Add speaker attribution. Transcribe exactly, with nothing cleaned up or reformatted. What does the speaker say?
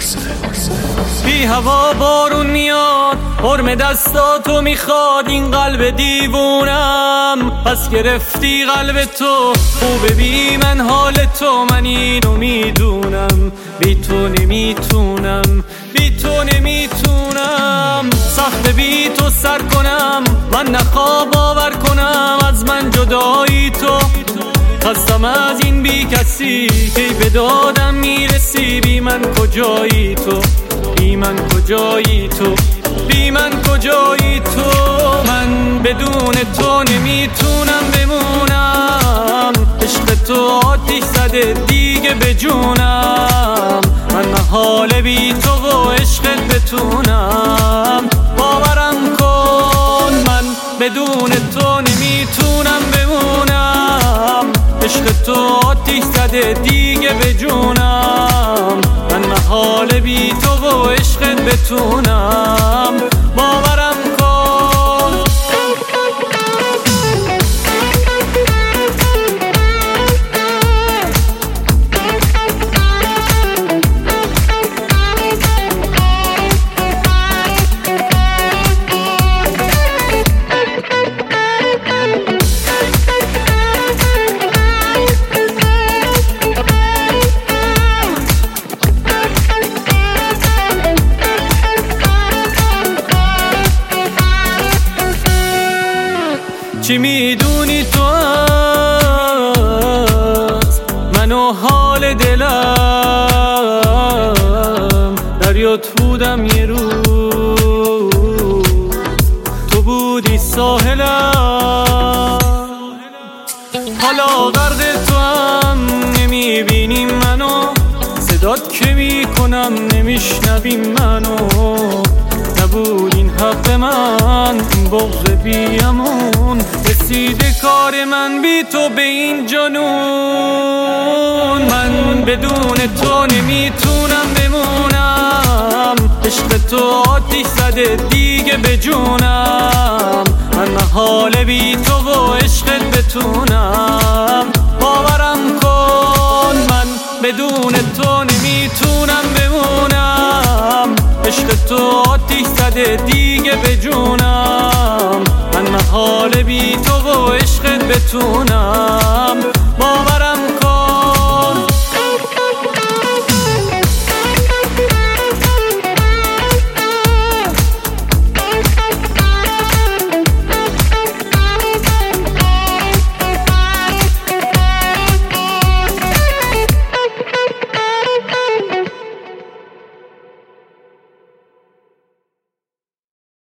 Speaker 1: بی هوا بارون میاد، حرم دستاتو میخواد این قلب دیوونم. پس گرفتی قلب تو، خوبه بی من حال تو، من اینو میدونم. بی تو نمیتونم، بی تو نمیتونم. سخت بی تو سر کنم، من نخواب باور کنم از من جدایی تو. خستم از این بی کسی که به دادم میرسی. بی من کجایی تو، بی من کجایی تو، بی من کجایی تو. من بدون تو نمیتونم بمونم. عشق تو آتیش زده دیگه به جونم. من محال بی تو و عشقت بتونم. باورم کن من بدون تو نمیتونم بمونم. عشق تو آتیش زده دیگه به جونم. من محال بی تو و عشقت بتونم. باورم کن. چی میدونی تو از من و حال دلم؟ دریات بودم یه روز، تو بودی ساحلم. حالا غرق تو هم نمیبینی منو، صدات که میکنم نمیشنوی منو. نبود این حق من، این بغض بیامون. رسیده کار من بی تو به این جنون. من بدون تو نمیتونم بمونم. عشق تو آتیش زده دیگه به جونم. من محال بی تو و عشقت بتونم. باورم کن من بدون تو نمیتونم بمونم. عشق تو آتیش زده دیگه به جونم. من محال بی تو و عشقت بتونم.